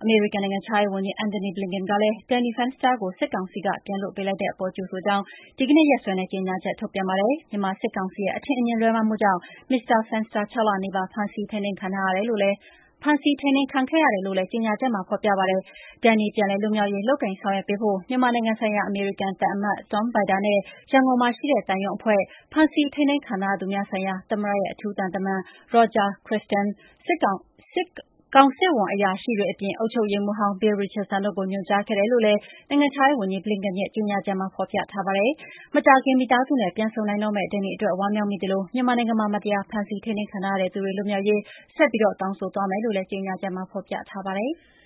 မေရိကန်နိုင်ငံခြားရေးဝန်ကြီး Antony Blinken ကလည်း Danny Fenster ကိုစစ်ကောင်စီကပြန်လွှတ်ပေးလိုက်တဲ့အပေါ်ကြိုဆိုကြောင်းဒီကနေ့ရက်စွဲနဲ့ကြေညာချက်ထုတ်ပြန်ပါတယ်။ မြန်မာစစ်ကောင်စီရဲ့အထင်အမြင်လွဲမှားမှုကြောင့် Mr Fenster 6 လနီးပါးဖမ်းဆီးထိန်းသိမ်းခံခဲ့ရတယ်လို့လည်းကြေညာချက်မှာဖော်ပြပါတယ်။ Danny ပြန်လည်လွတ်မြောက်ရေးလုပ်ကိုင်ဆောင်ရွက်ပေးဖို့ မြန်မာနိုင်ငံဆိုင်ရာအမေရိကန်သံအမတ် Tom Viter နဲ့ ရန်ကုန်မှာရှိတဲ့သံရုံးအဖွဲ့၊ ဖမ်းဆီးထိန်းသိမ်းခံထားရသူများဆိုင်ရာ သမ္မတရဲ့အထူးသံတမန် Roger Christian ၊ ကောင်စစ်ဝန်အရာရှိတွေအပြင် အုပ်ချုပ်ရေးမှူးဟောင်း Bill Richardson တို့ကို ညွှန်ကြားခဲ့တယ်လို့လည်း နိုင်ငံခြားရေးဝန်ကြီး Blinken ရဲ့ကြေညာချက်မှာဖော်ပြထားပါတယ်။ မကြာခင် မိသားစုနဲ့ပြန်ဆုံနိုင်တော့မယ့် Danny အတွက်ဝမ်းမြောက်မိသလို မြန်မာနိုင်ငံမှာ မတရားဖမ်းဆီးထိန်းသိမ်းခံထားရသူတွေလွတ်မြောက်ရေး ဆက်ပြီးတောင်းဆိုသွားမယ်လို့လည်းကြေညာချက်မှာဖော်ပြထားပါတယ်။